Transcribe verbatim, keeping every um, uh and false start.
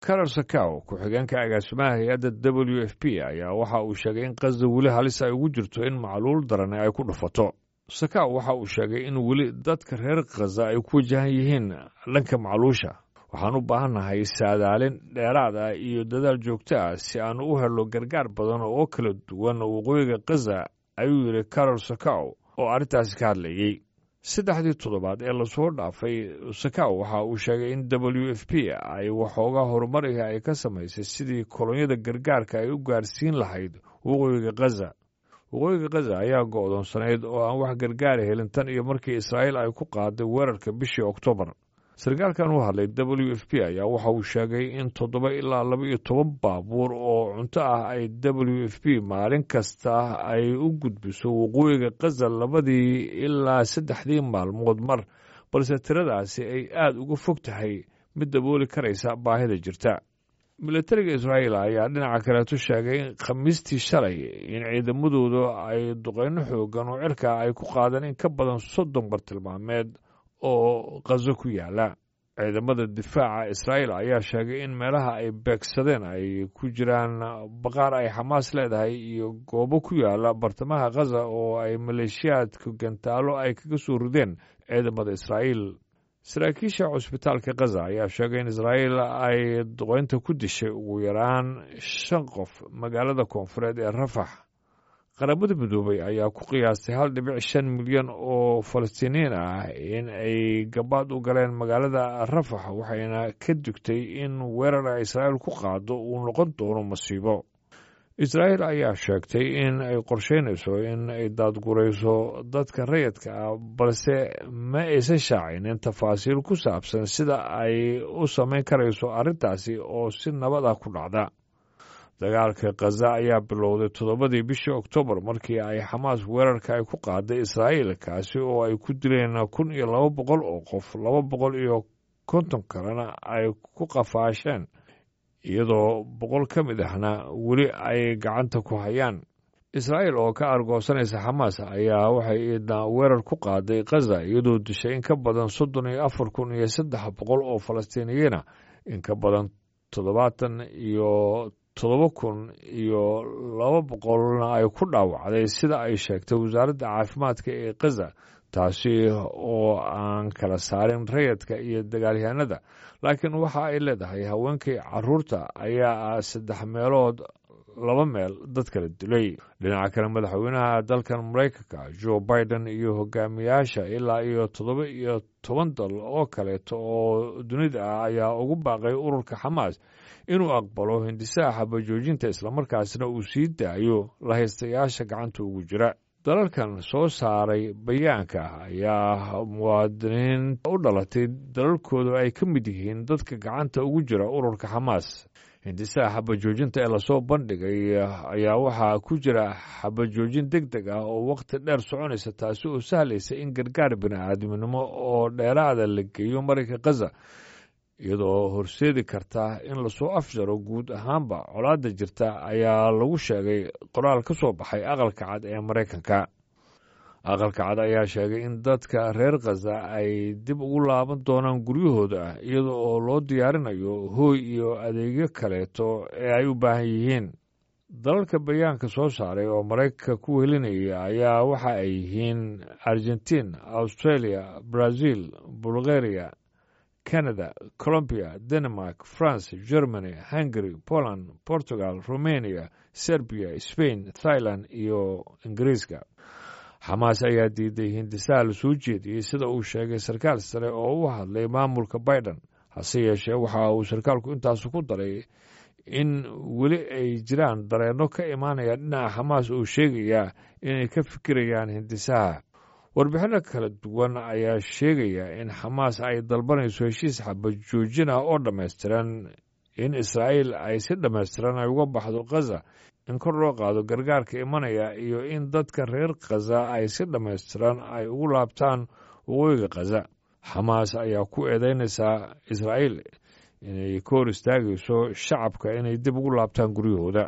Carol Sakaw ku-xigeenka agaasimaha hay-adda W F P ayaa waxa uu sheegay in qasda weli halis ay ugu jirto in macluul daran ay ku dhufato. Sakaw waxa uu sheegay in weli dadka reer Gaza ay ku wajahan yihiin dhanka macluusha. Waxaan u baahannahay saadaalin dheeraad ah iyo dadaal joogto ah si aan u helo gargaar badan oo kala duwan waqooyiga Gaza, ayuu yidhi Carol Sakaw oo arrintaasi ka hadlayey. saddexdii toddobaad ee lasoo dhaafay, Sakaw waxa uu sheegay in W F P ay waxoogaa horumariga ay ka samaysay sidii kolonyada gargaarka ay u gaarsiin lahayd waqooyiga Gaza. waqooyiga Gaza ayaa go'doonsanayd oo aan wax gargaara helin tan iyo markii Israa'iil ay ku qaaday weerarka bishii Oktoobar. Sarkaalkan u hadlay W F P ayaa waxa uu sheegay in toddoba ilaa laba iyo toban baabuur oo cunto ah ay W F P maalin kasta ay u gudbiso waqooyiga Gaza labadii ilaa saddexdii maalmood mar, balse tiradaasi ay aad uga fog tahay mid dabooli karaysa baahida jirta. Milatariga Israa'iil ayaa dhinaca kaleeto sheegay in Khamiistii shalay in ciidamadoodu ay duqeyno xoogan oo cirka ay ku qaadeen in ka badan soddon bartilmaameed oo Gaza ku yaala. Ciidamada difaaca Israa'iil ayaa sheegay in meelaha ay beegsadeen ay ku jiraan baqaar ay Xamaas leedahay iyo goobo ku yaala bartamaha Gaza oo ay maleeshiyaadka gantaalo ay kaga soo rideen ciidamada Israa'iil. Saraakiisha cusbitaalka Gaza ayaa sheegay in Israa'iil ay duqeynta ku dishay ugu yaraan shan qof magaalada koonfureed ee Rafax. Qaramada Midoobay ayaa ku qiyaastay hal dhibic shan milyan oo Falastiiniyiin ah in ay gabaad u galeen magaalada Rafax, waxayna ka digtay in weerar ay Israa'iil ku qaado uu noqon doono masiibo. Israa'iil ayaa sheegtay in ay qorsheynayso in ay daadgurayso dadka rayidka ah, balse ma aysan shaacinin tafaasiil ku saabsan sida ay u samayn karayso arrintaasi oo si nabad ah ku dhacda. Dagaalka Gaza ayaa bilowday toddobadii bishii Oktoobar markii ay Xamaas weerarka ay ku qaaday Israa'iil, kaasi oo ay ku dileen kun iyo laba boqol oo qof, laba boqol iyo konton kalena ay ku qafaasheen, iyadoo boqol ka mid ahna weli ay gacanta ku hayaan. Israa'iil oo ka argoosanaysa Xamaas ayaa waxay idna weerar ku qaaday Gaza iyadoo dishay in ka badan soddon iyo afar kun iyo saddex boqol oo Falastiiniyiina, in ka badan toddobaatan iyo toddoba kun iyo laba boqolna ay ku dhaawacday sida ay sheegtay wasaaradda caafimaadka ee Gaza, taasi oo aan kala saarin rayidka iyo dagaalyahanada, laakiin waxa ay leedahay haweenkii carruurta ayaa ah saddex meelood laba meel dad kala dilay. Dhinaca kale, madaxweynaha dalkan Maraykanka Joe Biden iyo hogaamiyaasha ilaa iyo toddoba iyo toban dal oo kaleeto oo dunida ah ayaa ugu baaqay ururka Xamaas inuu aqbalo hindisaha xabajoojinta islamarkaasna uu sii daayo lahaystayaasha gacanta ugu jira. dalalkan soo saaray bayaanka ayaa muwaadiniin u dhalatay dalalkooda ay ka mid yihiin dadka gacanta ugu jira ururka Xamaas. hindisaha xabajoojinta ee lasoo bandhigay ayaa waxaa ku jira xabajoojin deg deg ah oo wakhti dheer soconaysa, taasi oo sahlaysa in gargaar bini'aadminimo oo dheeraada la geeyo marinka Gaza, iyadoo horseedi karta in lasoo afjaro guud ahaanba colaadda jirta, ayaa lagu sheegay qoraal ka soo baxay aqalka cad ee Maraykanka. aqalka cad ayaa sheegay in dadka reer Gaza ay dib ugu laaban doonaan guryahooda iyada oo loo diyaarinayo hooy iyo adeegyo kaleeto ee ay u baahan yihiin. dalalka bayaanka soo saaray oo Maraykanka ku helinaya ayaa waxa ay yihiin Argentina, Australia, Brazil, Bulgaria, Canada, Colombia, Denmark, France, Germany, Hungary, Poland, Portugal, Romania, Serbia, Spain, Thailand iyo Ingiriiska. Xamaas ayaa diiday hindisaha la soo jeediyey sida uu sheegay sarkaal sare oo u hadlay maamulka Biden. hase yeeshee waxa uu sarkaalku intaasu ku daray in weli ay jiraan dareenno ka imaanaya dhinaca Xamaas oo sheegaya inay ka fikirayaan hindisaha. warbixinno kala duwan ayaa sheegaya in Xamaas ay dalbanayso heshiis xabajoojin ah oo dhammaystiran, in Israa'iil ay si dhammaystiran ay uga baxdo Gaza, in kor loo qaado gargaarka imanaya iyo in dadka reer Gaza ay si dhammaystiran ay ugu laabtaan waqooyiga Gaza. Xamaas ayaa ku eedeynaysaa Israa'iil inay ka hor istaagayso shacabka inay dib ugu laabtaan guryahooda.